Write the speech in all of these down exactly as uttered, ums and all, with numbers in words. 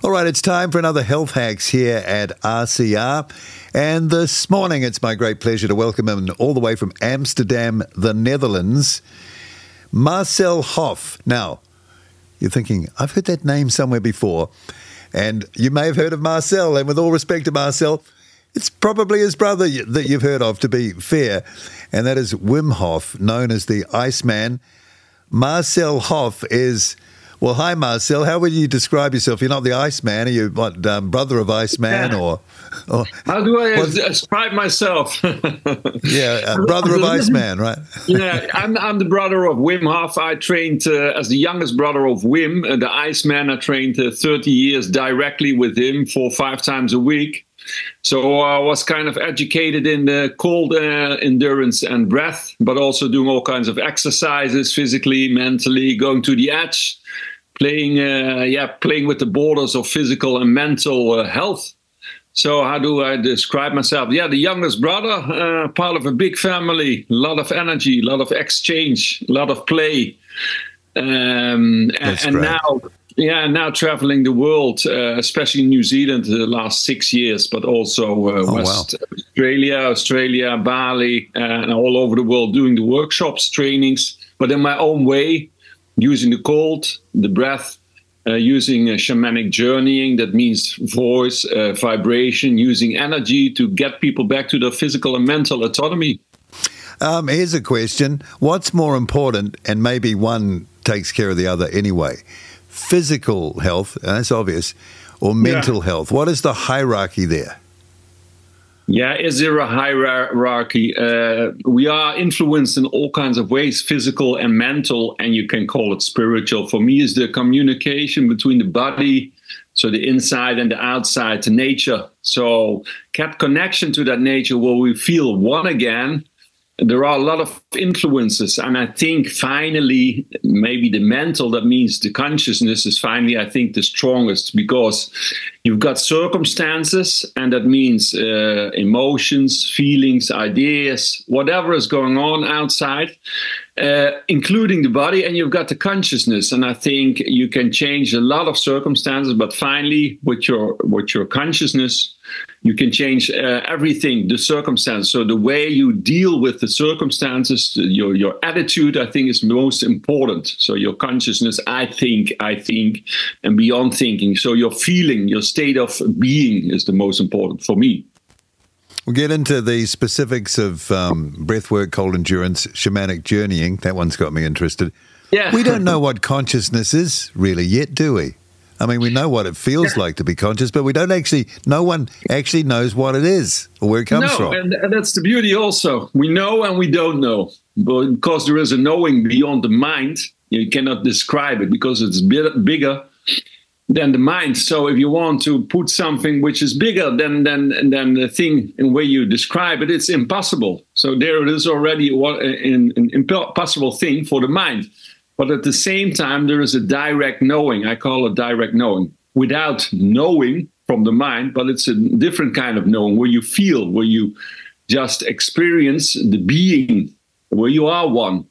All right, it's time for another Health Hacks here at R C R. And this morning, it's my great pleasure to welcome him all the way from Amsterdam, the Netherlands, Marcel Hoff. Now, you're thinking, I've heard that name somewhere before. And you may have heard of Marcel. And with all respect to Marcel, it's probably his brother that you've heard of, to be fair. And that is Wim Hof, known as the Iceman. Marcel Hoff is... Well, hi, Marcel. How would you describe yourself? You're not the Iceman. Are you what, um, brother of Iceman? Yeah. or, or How do I what, describe myself? yeah, uh, brother of Iceman, right? yeah, I'm, I'm the brother of Wim Hof. I trained uh, as the youngest brother of Wim, uh, the Iceman. I trained uh, thirty years directly with him for five times a week. So I was kind of educated in the cold uh, endurance and breath, but also doing all kinds of exercises, physically, mentally, going to the edge, playing, uh, yeah, playing with the borders of physical and mental uh, health. So how do I describe myself? Yeah, the youngest brother, uh, part of a big family, a lot of energy, a lot of exchange, a lot of play, um, and, and now. Yeah, now traveling the world, uh, especially New Zealand, the last six years, but also uh, oh, West wow. Australia, Australia, Bali, uh, and all over the world doing the workshops, trainings, but in my own way, using the cold, the breath, uh, using uh, shamanic journeying, that means voice, uh, vibration, using energy to get people back to their physical and mental autonomy. Um, here's a question. What's more important, and maybe one takes care of the other anyway? Physical health, and that's obvious, or mental yeah. health? What is the hierarchy there? Yeah, is there a hierarchy? Uh, we are influenced in all kinds of ways, physical and mental, and you can call it spiritual. For me, is the communication between the body, so the inside and the outside, to nature. So kept connection to that nature where we feel one again. There are a lot of influences, and I think finally, maybe the mental, that means the consciousness, is finally, I think, the strongest, because you've got circumstances, and that means uh, emotions, feelings, ideas, whatever is going on outside, uh, including the body, and you've got the consciousness. And I think you can change a lot of circumstances, but finally, with your with your consciousness, you can change uh, everything, the circumstance. So the way you deal with the circumstances, your your attitude, I think, is most important. So your consciousness, I think, I think, and beyond thinking. So your feeling, your state of being is the most important for me. We'll get into the specifics of um, breathwork, cold endurance, shamanic journeying. That one's got me interested. Yeah. We don't know what consciousness is really yet, do we? I mean, we know what it feels yeah. like to be conscious, but we don't actually, no one actually knows what it is or where it comes no, from. And, and that's the beauty also. We know and we don't know. But because there is a knowing beyond the mind, you cannot describe it because it's bit bigger than the mind. So if you want to put something which is bigger than, than, than the thing in way you describe it, it's impossible. So there it is already an, an impossible thing for the mind. But at the same time, there is a direct knowing. I call it direct knowing, without knowing from the mind, but it's a different kind of knowing where you feel, where you just experience the being, where you are one.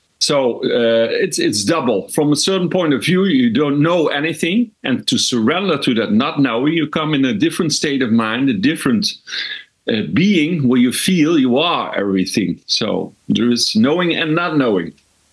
So uh, it's it's double. From a certain point of view, you don't know anything, and to surrender to that not knowing, you come in a different state of mind, a different uh, being where you feel you are everything. So there is knowing and not knowing.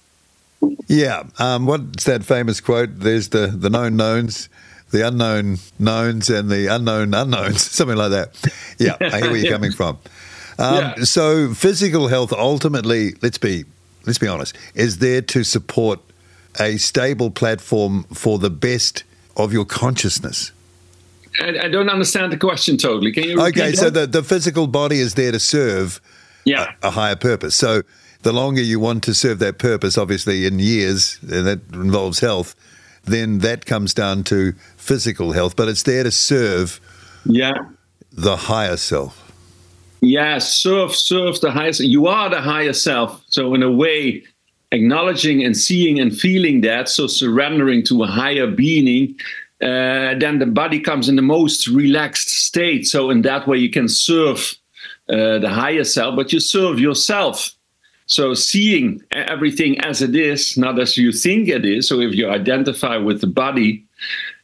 Yeah. Um, what's that famous quote? There's the, the known knowns, the unknown knowns, and the unknown unknowns, something like that. Yeah, I hear where you're coming from. Um, yeah. So physical health ultimately, let's be let's be honest, is there to support a stable platform for the best of your consciousness. I, I don't understand the question totally. Can you repeat Okay, that? so the, the physical body is there to serve yeah. a, a higher purpose. So the longer you want to serve that purpose, obviously in years, and that involves health, then that comes down to physical health. But it's there to serve yeah. the higher self. Yeah, serve, serve the higher self. You are the higher self. So in a way, acknowledging and seeing and feeling that, so surrendering to a higher being, uh, then the body comes in the most relaxed state. So in that way, you can serve uh, the higher self, but you serve yourself. So seeing everything as it is, not as you think it is. So if you identify with the body,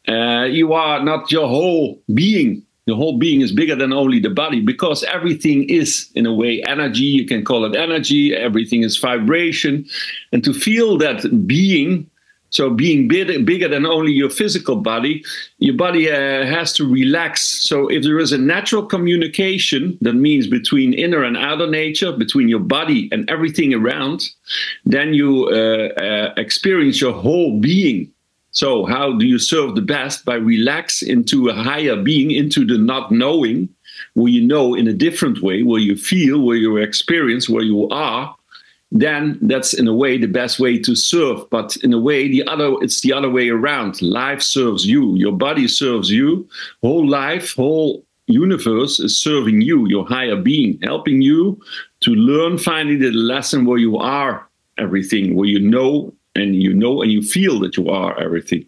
uh, you are not your whole being. The whole being is bigger than only the body, because everything is, in a way, energy. You can call it energy. Everything is vibration. And to feel that being, so being big, bigger than only your physical body, your body uh, has to relax. So if there is a natural communication, that means between inner and outer nature, between your body and everything around, then you uh, uh, experience your whole being. So how do you serve the best? By relax into a higher being, into the not knowing, where you know in a different way, where you feel, where you experience, where you are. Then that's in a way the best way to serve. But in a way, the other it's the other way around. Life serves you. Your body serves you. Whole life, whole universe is serving you, your higher being, helping you to learn finally the lesson where you are everything, where you know and you know and you feel that you are everything.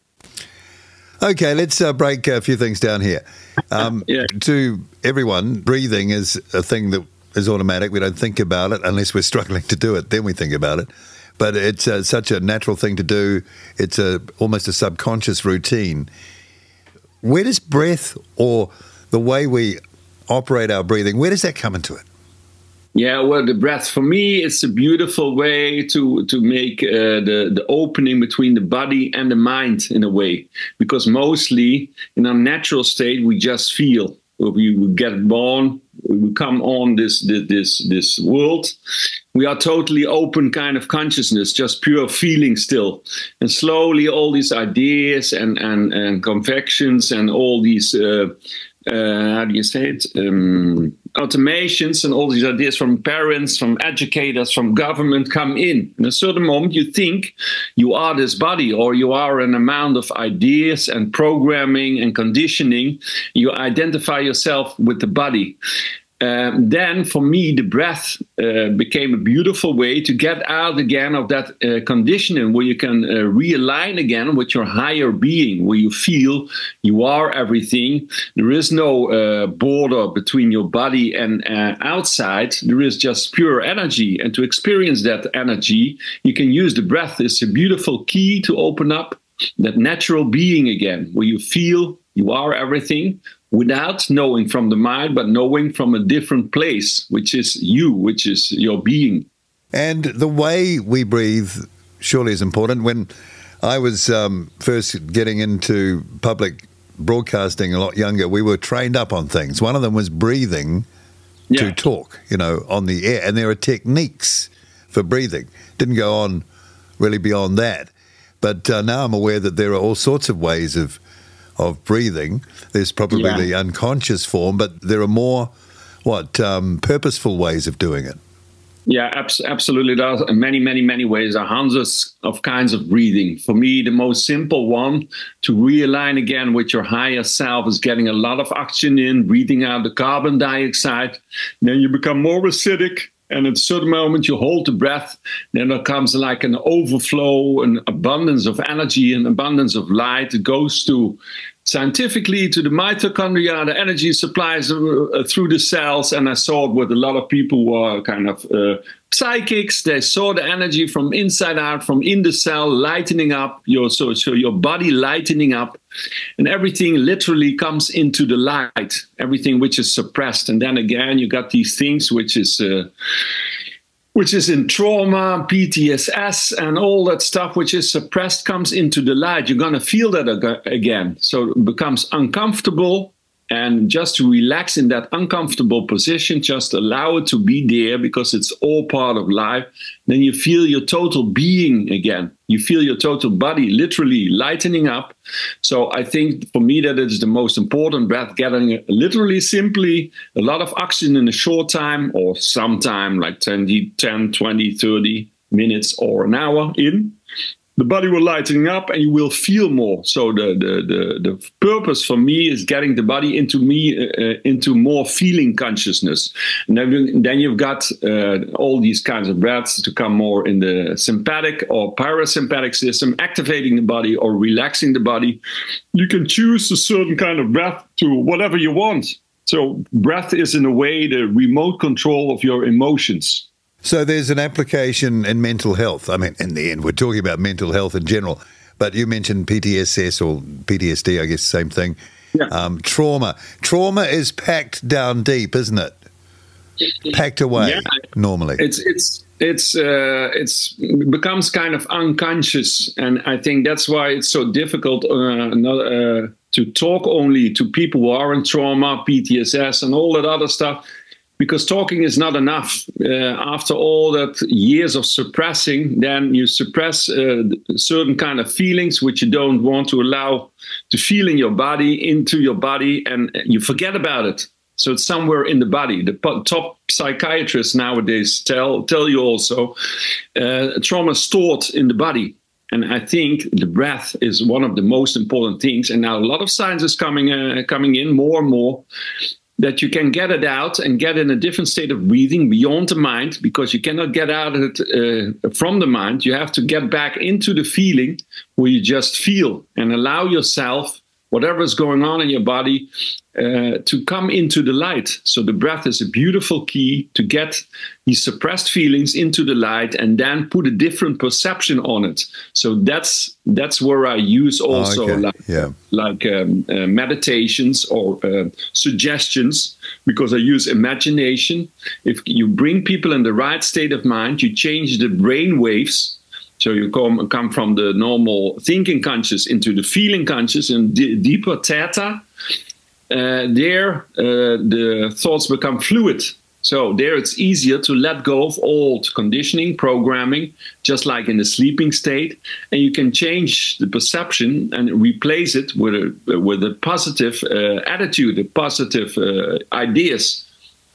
Okay, let's uh, break a few things down here. Um, yeah. To everyone, breathing is a thing that is automatic. We don't think about it unless we're struggling to do it. Then we think about it. But it's uh, such a natural thing to do. It's a almost a subconscious routine. Where does breath, or the way we operate our breathing, where does that come into it? Yeah, well, the breath, for me, it's a beautiful way to to make uh, the, the opening between the body and the mind in a way. Because mostly in our natural state, we just feel. We, we get born, we come on this, this this this world. We are totally open kind of consciousness, just pure feeling still. And slowly all these ideas and, and, and convictions and all these, uh, uh, how do you say it, um, automations and all these ideas from parents, from educators, from government come in. In a certain moment you think you are this body, or you are an amount of ideas and programming and conditioning. You identify yourself with the body. Um, then for me, the breath uh, became a beautiful way to get out again of that uh, conditioning, where you can uh, realign again with your higher being, where you feel you are everything. There is no uh, border between your body and uh, outside. There is just pure energy. And to experience that energy, you can use the breath. It's a beautiful key to open up that natural being again, where you feel you are everything, without knowing from the mind, but knowing from a different place, which is you, which is your being. And the way we breathe surely is important. When I was um, first getting into public broadcasting a lot younger, we were trained up on things. One of them was breathing yeah. to talk, you know, on the air. And there are techniques for breathing. Didn't go on really beyond that. But uh, now I'm aware that there are all sorts of ways of of breathing. There's probably yeah. the unconscious form, but there are more, what, um, purposeful ways of doing it. Yeah, abs- absolutely. There are many, many, many ways. There are hundreds of kinds of breathing. For me, the most simple one, to realign again with your higher self, is getting a lot of oxygen in, breathing out the carbon dioxide. Then you become more acidic. And at a certain moment, you hold the breath. Then there comes like an overflow, an abundance of energy, an abundance of light. It goes to, scientifically, to the mitochondria, the energy supplies uh, through the cells. And I saw it with a lot of people who are kind of uh, psychics. They saw the energy from inside out, from in the cell, lightening up your so, so your body lightening up. And everything literally comes into the light, everything which is suppressed. And then again, you got these things which is uh, which is in trauma, P T S S, and all that stuff which is suppressed comes into the light. You're going to feel that ag- again. So it becomes uncomfortable. And just to relax in that uncomfortable position, just allow it to be there, because it's all part of life. Then you feel your total being again. You feel your total body literally lightening up. So I think for me that is the most important breath, getting literally simply a lot of oxygen in a short time, or some time, like ten, twenty, thirty minutes or an hour in. The body will lighten up and you will feel more. So the the the, the purpose for me is getting the body into me uh, into more feeling consciousness. And then, then you've got uh, all these kinds of breaths to come more in the sympathetic or parasympathetic system, activating the body or relaxing the body. You can choose a certain kind of breath to whatever you want. So breath is in a way the remote control of your emotions. So there's an application in mental health. I mean, in the end, we're talking about mental health in general. but you mentioned P T S S or P T S D, I guess, same thing. Yeah. Um, trauma. Trauma is packed down deep, isn't it? Packed away, yeah. normally. It's it's it's uh, it's becomes kind of unconscious, and I think that's why it's so difficult uh, not, uh, to talk only to people who are in trauma, P T S S, and all that other stuff. Because talking is not enough. Uh, after all that years of suppressing, then you suppress uh, certain kind of feelings which you don't want to allow to feel in your body, into your body, and you forget about it. So it's somewhere in the body. The top psychiatrists nowadays tell tell you also uh, trauma is stored in the body. And I think the breath is one of the most important things. And now a lot of science is coming uh, coming in more and more, that you can get it out and get in a different state of breathing beyond the mind, because you cannot get out of it uh, from the mind. You have to get back into the feeling where you just feel and allow yourself, whatever is going on in your body, uh, to come into the light. So the breath is a beautiful key to get these suppressed feelings into the light and then put a different perception on it. So that's that's where I use also okay. like, yeah. like um, uh, meditations or uh, suggestions, because I use imagination. If you bring people in the right state of mind, you change the brain waves. So you come come from the normal thinking conscious into the feeling conscious and d- deeper theta. Uh, there, uh, the thoughts become fluid. So there it's easier to let go of old conditioning, programming, just like in the sleeping state. And you can change the perception and replace it with a, with a positive uh, attitude, a positive uh, ideas.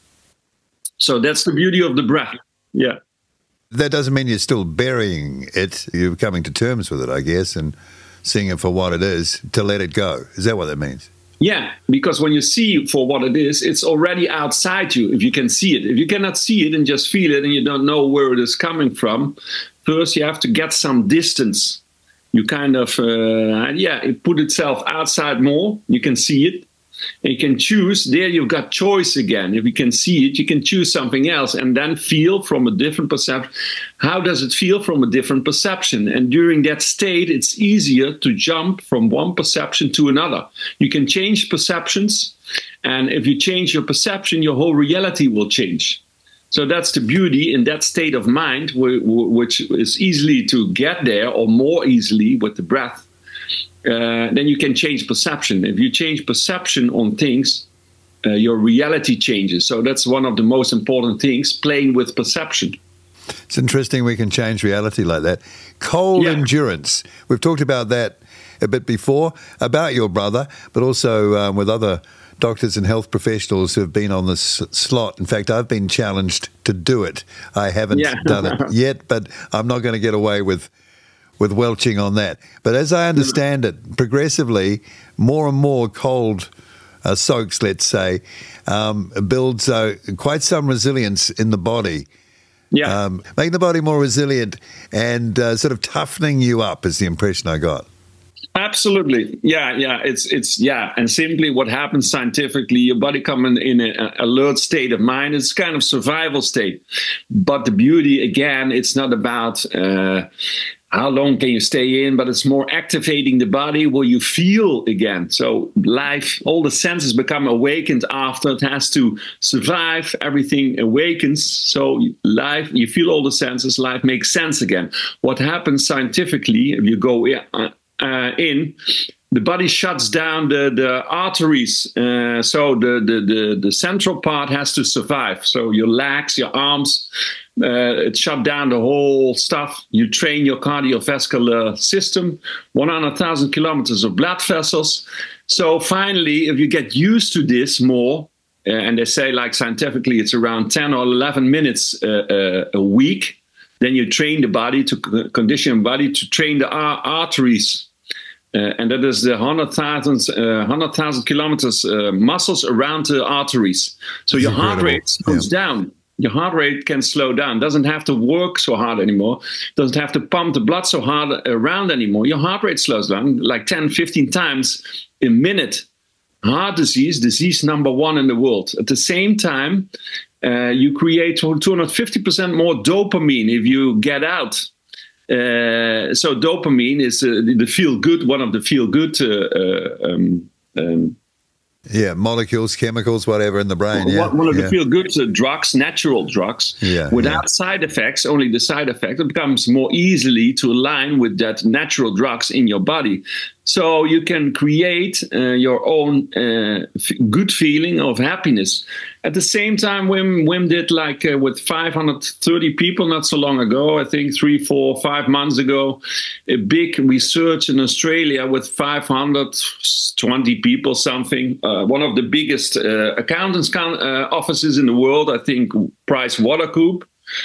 So that's the beauty of the breath. Yeah. That doesn't mean you're still burying it. You're coming to terms with it, I guess, and seeing it for what it is, to let it go. Is that what that means? Yeah, because when you see for what it is, it's already outside you, if you can see it. If you cannot see it and just feel it and you don't know where it is coming from, first you have to get some distance. You kind of, uh, yeah, it put itself outside more. You can see it. And you can choose. There you've got choice again. If you can see it, you can choose something else and then feel from a different perception. How does it feel from a different perception? And during that state, it's easier to jump from one perception to another. You can change perceptions. And if you change your perception, your whole reality will change. So that's the beauty in that state of mind, which is easily to get there, or more easily with the breath. Uh, then you can change perception. If you change perception on things, uh, your reality changes. So that's one of the most important things, playing with perception. It's interesting we can change reality like that. Cold yeah. endurance. We've talked about that a bit before, about your brother, but also um, with other doctors and health professionals who have been on this slot. In fact, I've been challenged to do it. I haven't yeah. done it yet, but I'm not going to get away with with welching on that. But as I understand it, progressively, more and more cold uh, soaks, let's say, um, builds uh, quite some resilience in the body. Yeah. Um, making the body more resilient and uh, sort of toughening you up is the impression I got. Absolutely. Yeah, yeah. It's, it's yeah. And simply what happens scientifically, your body comes in an alert state of mind. It's kind of survival state. But the beauty, again, it's not about uh, how long can you stay in, but it's more activating the body where you feel again. So life, all the senses become awakened after it has to survive. Everything awakens. So life, you feel all the senses, life makes sense again. What happens scientifically, if you go uh, uh, in, the body shuts down the, the arteries. Uh, so the, the, the, the central part has to survive. So your legs, your arms, uh, it shut down the whole stuff. You train your cardiovascular system, one hundred thousand kilometers of blood vessels. So finally, if you get used to this more, uh, and they say like scientifically it's around ten or eleven minutes uh, uh, a week, then you train the body to condition the body to train the ar- arteries. Uh, and that is the one hundred thousand uh, one hundred thousand kilometers uh, muscles around the arteries. So That's your incredible. heart rate slows yeah. down. Your heart rate can slow down. Doesn't have to work so hard anymore. Doesn't have to pump the blood so hard around anymore. Your heart rate slows down like ten, fifteen times a minute. Heart disease, disease number one in the world. At the same time, uh, you create two hundred fifty percent more dopamine if you get out. Uh, so dopamine is uh, the feel good, one of the feel good uh, uh, um, um, yeah, molecules, chemicals, whatever in the brain. Yeah, one of yeah. the feel good uh, drugs, natural drugs, yeah, without yeah. side effects. Only the side effect, it becomes more easily to align with that natural drugs in your body. So you can create uh, your own uh, f good feeling of happiness. At the same time, Wim, Wim did like uh, with five hundred thirty people not so long ago, I think three, four, five months ago, a big research in Australia with five hundred twenty people, something. Uh, one of the biggest uh, accountants uh, offices in the world, I think Price Waterhouse.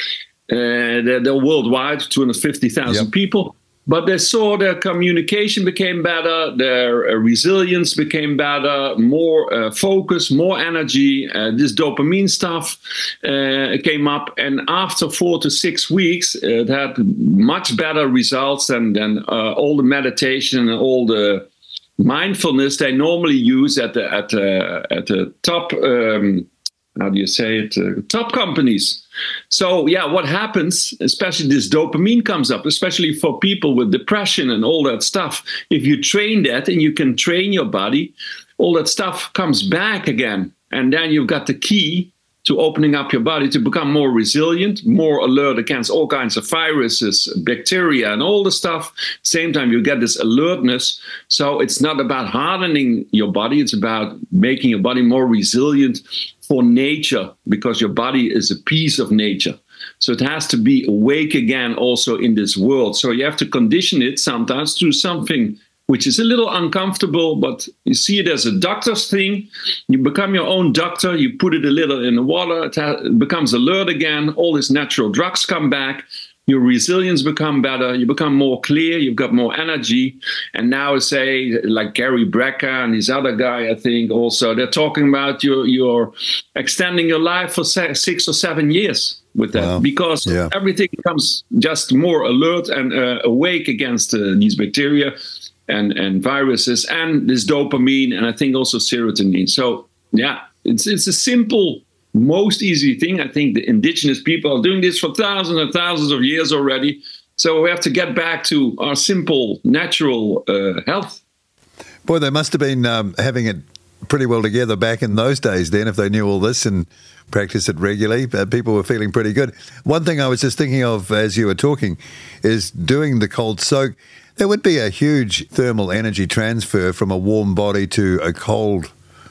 Uh, they're, they're worldwide, two hundred fifty thousand yep. people. But they saw their communication became better, their uh, resilience became better, more uh, focus, more energy. Uh, this dopamine stuff uh, came up, and after four to six weeks, it had much better results than, than uh, all the meditation and all the mindfulness they normally use at the at the, at the top. Um, how do you say it? Uh, top companies. So yeah, what happens, especially this dopamine comes up, especially for people with depression and all that stuff. If you train that and you can train your body, all that stuff comes back again. And then you've got the key to opening up your body to become more resilient, more alert against all kinds of viruses, bacteria, and all the stuff. Same time, you get this alertness. So it's not about hardening your body. It's about making your body more resilient for nature, because your body is a piece of nature. So it has to be awake again also in this world. So you have to condition it sometimes to something which is a little uncomfortable, but you see it as a doctor's thing. You become your own doctor, you put it a little in the water, it, it becomes alert again, all these natural drugs come back, your resilience become better, you become more clear, you've got more energy. And now say, like Gary Brecka and this other guy, I think also, they're talking about your, your extending your life for six or seven years with that, wow. because yeah. everything becomes just more alert and uh, awake against uh, these bacteria and, and viruses, and this dopamine, and I think also serotonin. So yeah, it's, it's a simple, most easy thing. I think the indigenous people are doing this for thousands and thousands of years already. So we have to get back to our simple, natural uh, health. Boy, they must have been um, having it pretty well together back in those days then, if they knew all this and practiced it regularly. Uh, people were feeling pretty good. One thing I was just thinking of as you were talking is doing the cold soak. There would be a huge thermal energy transfer from a warm body to a cold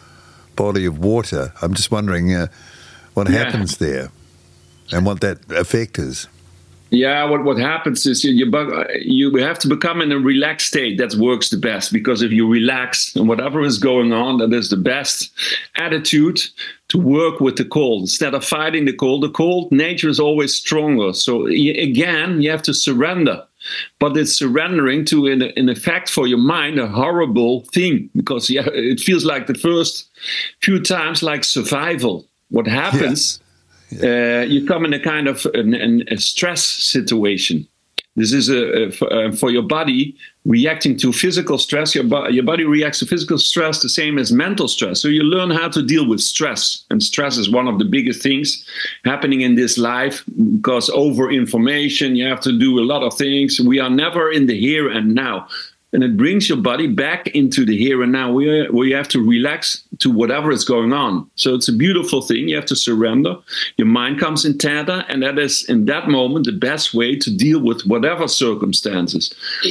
body of water. I'm just wondering uh, what yeah. happens there and what that effect is. Yeah, what, what happens is you, you you have to become in a relaxed state. That works the best, because if you relax and whatever is going on, that is the best attitude to work with the cold. Instead of fighting the cold, the cold nature is always stronger. So again, you have to surrender. But it's surrendering to, in, in effect, for your mind, a horrible thing, because yeah, it feels like the first few times like survival. What happens, yeah. Yeah. Uh, you come in a kind of an, an, a stress situation. This is a, a for, uh, for your body reacting to physical stress. Your, bo your body reacts to physical stress the same as mental stress. So you learn how to deal with stress. And stress is one of the biggest things happening in this life, because over information, you have to do a lot of things. We are never in the here and now. And it brings your body back into the here and now, where, where you have to relax to whatever is going on. So it's a beautiful thing. You have to surrender. Your mind comes in theta, and that is, in that moment, the best way to deal with whatever circumstances.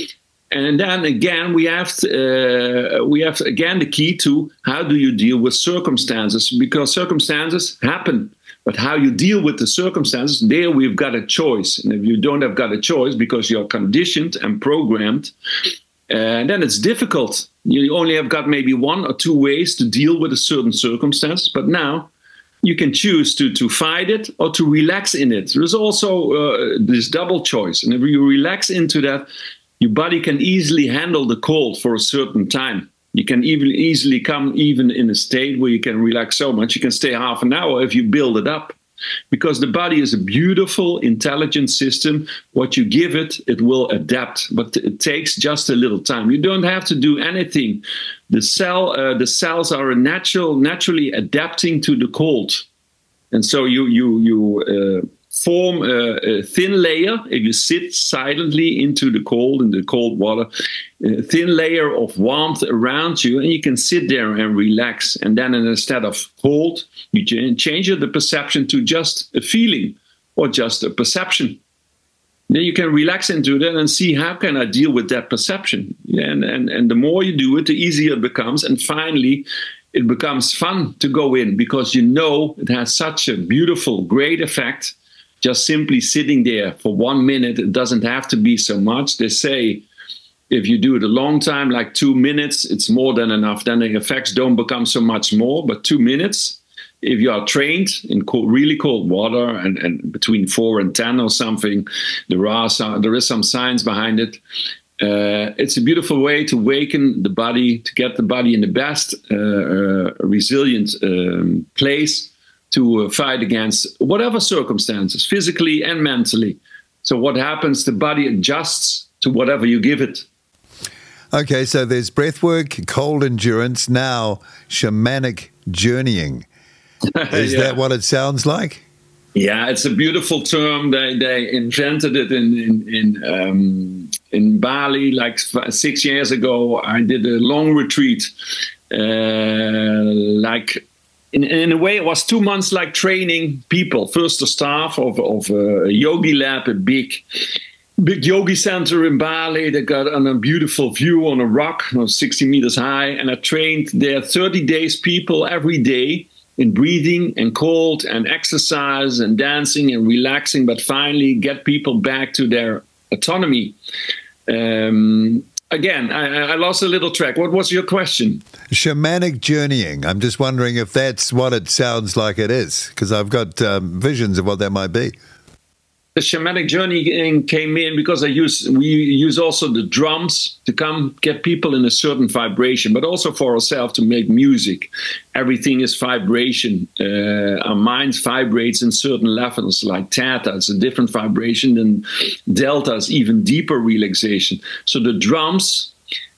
And then again, we have to, uh, we have again the key to how do you deal with circumstances, because circumstances happen. But how you deal with the circumstances, there we've got a choice. And if you don't have got a choice because you're conditioned and programmed, and then it's difficult. You only have got maybe one or two ways to deal with a certain circumstance. But now you can choose to, to fight it or to relax in it. There's also uh, this double choice. And if you relax into that, your body can easily handle the cold for a certain time. You can even easily come even in a state where you can relax so much. You can stay half an hour if you build it up. Because the body is a beautiful, intelligent system. What you give it, it will adapt. But it takes just a little time. You don't have to do anything. The cell, uh, the cells are a natural, naturally adapting to the cold. And so you, you, you, uh, form a, a thin layer. If you sit silently into the cold, in the cold water, a thin layer of warmth around you, and you can sit there and relax. And then instead of cold, you change the perception to just a feeling or just a perception. Then you can relax into that and see, how can I deal with that perception? And, and, and the more you do it, the easier it becomes. And finally, it becomes fun to go in, because you know it has such a beautiful, great effect. Just simply sitting there for one minute, it doesn't have to be so much. They say if you do it a long time, like two minutes, it's more than enough. Then the effects don't become so much more, but two minutes, if you are trained in cold, really cold water, and, and between four and ten or something, there are some, there is some science behind it. Uh, it's a beautiful way to awaken the body, to get the body in the best uh, uh, resilient um, place to uh, fight against whatever circumstances, physically and mentally. So what happens? The body adjusts to whatever you give it. Okay, so there's breathwork, cold endurance, now shamanic journeying. Is Yeah. that what it sounds like? Yeah, it's a beautiful term. They they invented it in in in, um, in Bali like six years ago. I did a long retreat, uh, like. In, in a way, it was two months like training people. First, the staff of, of a yogi lab, a big, big yogi center in Bali. They got on a beautiful view on a rock, you know, sixty meters high. And I trained there thirty days people every day in breathing and cold and exercise and dancing and relaxing, but finally get people back to their autonomy. Um, Again, I, I lost a little track. What was your question? Shamanic journeying. I'm just wondering if that's what it sounds like it is, because I've got um, visions of what that might be. The shamanic journey came in because I use we use also the drums to come get people in a certain vibration, but also for ourselves to make music. Everything is vibration. Uh, our mind vibrates in certain levels, like theta. It's a different vibration than delta, is even deeper relaxation. So the drums,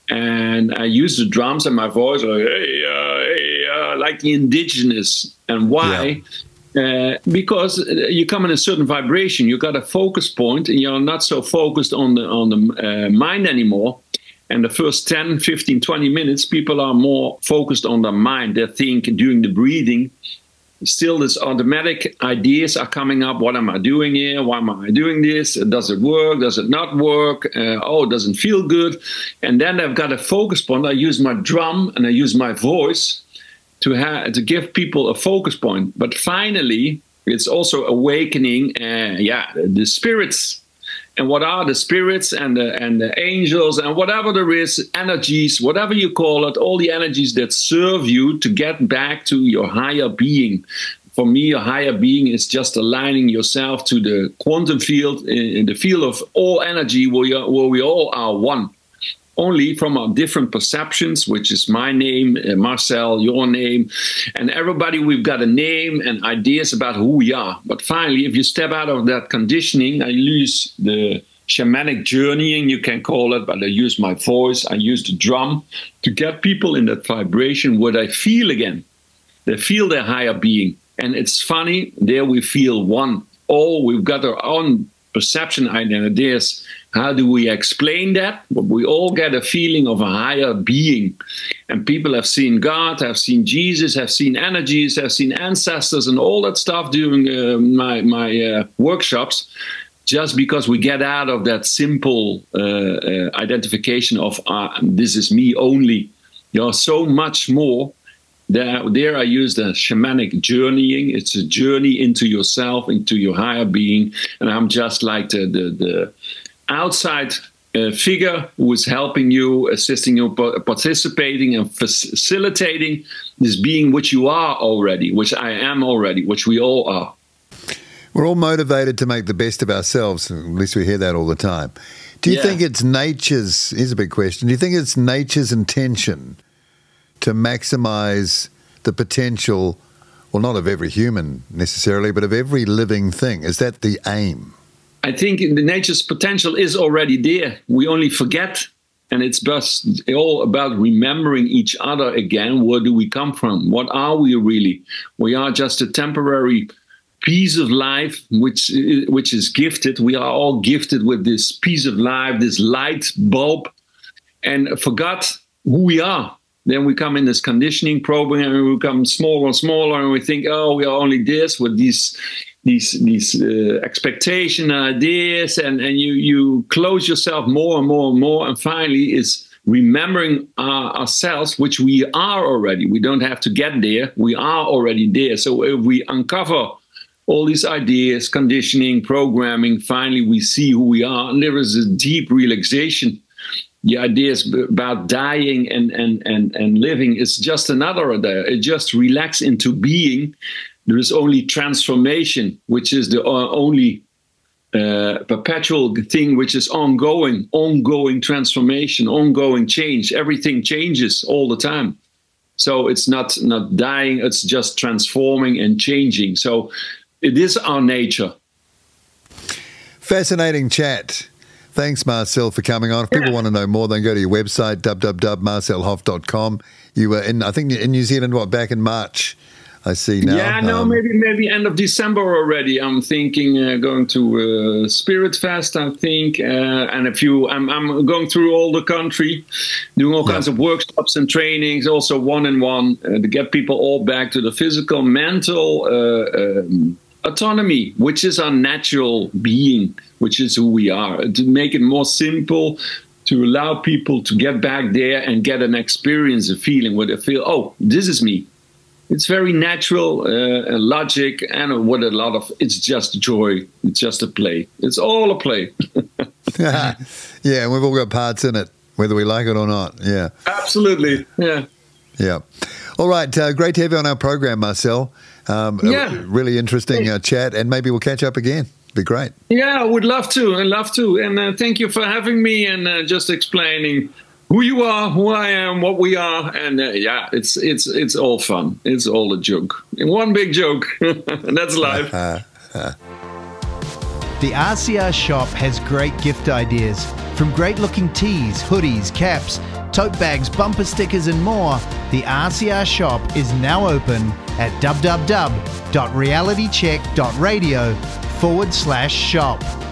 and I use the drums and my voice, like, hey, uh, hey, uh, like the indigenous. And why? Yeah. Uh, because you come in a certain vibration, you got a focus point, and you're not so focused on the on the uh, mind anymore. And the first ten, fifteen, twenty minutes, people are more focused on their mind. They think during the breathing. Still, this automatic ideas are coming up. What am I doing here? Why am I doing this? Does it work? Does it not work? Uh, oh, it doesn't feel good. And then I've got a focus point. I use my drum and I use my voice to have to give people a focus point. But finally, it's also awakening, uh, yeah, the spirits. And what are the spirits and the, and the angels and whatever there is, energies, whatever you call it, all the energies that serve you to get back to your higher being. For me, a higher being is just aligning yourself to the quantum field, in the field of all energy, where, you, where we all are one. Only from our different perceptions, which is my name, uh, Marcel, your name, and everybody, we've got a name and ideas about who we are. But finally, if you step out of that conditioning, I use the shamanic journeying, you can call it, but I use my voice, I use the drum to get people in that vibration where they feel again. They feel their higher being. And it's funny, there we feel one. All we've got our own perception ideas. How do we explain that? But we all get a feeling of a higher being. And people have seen God, have seen Jesus, have seen energies, have seen ancestors and all that stuff during uh, my, my uh, workshops, just because we get out of that simple uh, uh, identification of uh, this is me only. There are so much more. There, there I use the shamanic journeying. It's a journey into yourself, into your higher being. And I'm just like the, the, the outside uh, figure who is helping you, assisting you, participating and facilitating this being which you are already, which I am already, which we all are. We're all motivated to make the best of ourselves. At least we hear that all the time. Do you yeah. think it's nature's, here's a big question, do you think it's nature's intention to maximize the potential, well, not of every human necessarily, but of every living thing? Is that the aim? I think the nature's potential is already there. We only forget. And it's just all about remembering each other again. Where do we come from? What are we really? We are just a temporary piece of life which which is gifted. We are all gifted with this piece of life, this light bulb, and forgot who we are. Then we come in this conditioning program and we become smaller and smaller, and we think, oh, we are only this with these these these uh, expectation ideas, and, and you, you close yourself more and more and more, and finally it's remembering uh, ourselves, which we are already. We don't have to get there. We are already there. So if we uncover all these ideas, conditioning, programming, finally we see who we are, and there is a deep realization. The ideas about dying and, and, and, and living is just another idea. It just relax into being. There is only transformation, which is the only uh, perpetual thing, which is ongoing, ongoing transformation, ongoing change. Everything changes all the time. So it's not, not dying, it's just transforming and changing. So it is our nature. Fascinating chat. Thanks, Marcel, for coming on. If people yeah. want to know more, then go to your website, w w w dot marcel hoff dot com. You were in, I think, in New Zealand, what, back in March, I see now. Yeah, no, um, maybe maybe end of December already. I'm thinking uh, going to uh, Spirit Fest, I think, uh, and a few. I'm I'm going through all the country, doing all yeah. kinds of workshops and trainings, also one on one uh, to get people all back to the physical, mental uh, um, autonomy, which is our natural being, which is who we are. To make it more simple, to allow people to get back there and get an experience, a feeling where they feel, oh, this is me. It's very natural, uh, logic, and what a lot of, it's just joy. It's just a play. It's all a play. Yeah, and we've all got parts in it, whether we like it or not. Yeah. Absolutely. Yeah. Yeah. All right. Uh, great to have you on our program, Marcel. Um, yeah. Really interesting uh, chat, and maybe we'll catch up again. Be great. Yeah, I would love to. I'd love to. And uh, thank you for having me and uh, just explaining who you are, who I am, what we are, and uh, yeah, it's it's it's all fun. It's all a joke, one big joke, and that's life. The R C R shop has great gift ideas, from great-looking tees, hoodies, caps, tote bags, bumper stickers, and more. The R C R shop is now open at w w w dot reality check dot radio forward slash shop.